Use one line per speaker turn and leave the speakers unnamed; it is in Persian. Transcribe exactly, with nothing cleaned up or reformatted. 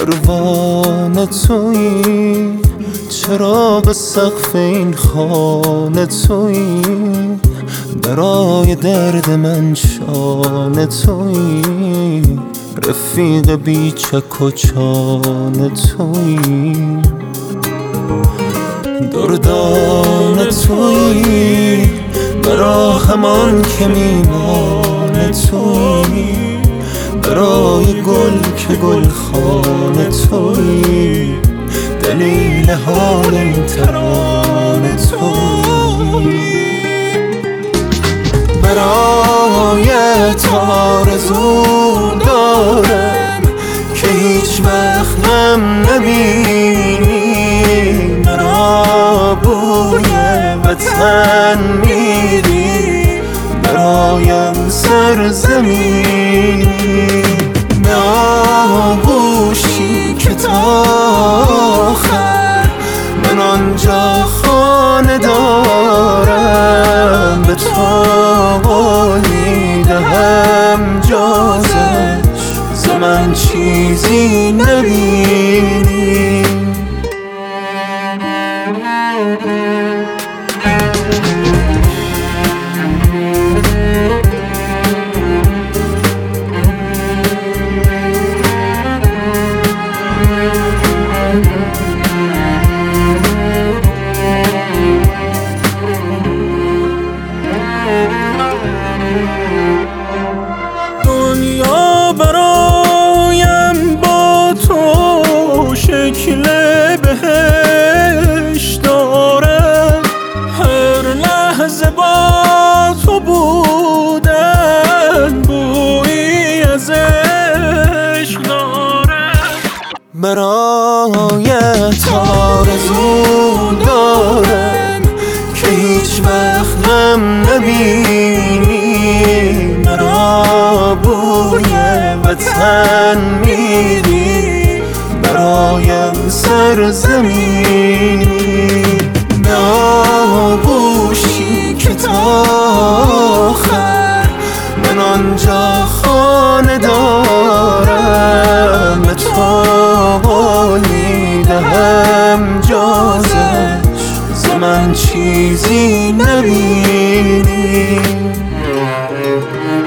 پروانه تویی، چراغ سقف این خانه تویی، برای درد من شانه تویی، رفیق بی چک و چانه تویی، دردان تویی، مرا همان که میمانه تویی، برای گل که گل خانه تویی، دلیل حال این ترانه تویی، برایت آرزو دارم که هیچ وقت غم نبینی، مرا بوی وطن میدی، برایم سرزمینی، به آغوشی که تا آخر من آنجا خانه دارم، به تو قولی دهم جازش ز من چیزی نبینی.
دنیا برایم با تو شکل بهش دارد، هر لحظه با تو بودن بویی از عشق دارد،
برایت آرزو دارم که هیچ وقت غم نبینی، مرا بوی وطن میدی، برایم سرزمینی، به آغوشی که تا آخر من آنجا خانه دارم، به تو قولی دهم جازش ز من چیزی نبینی.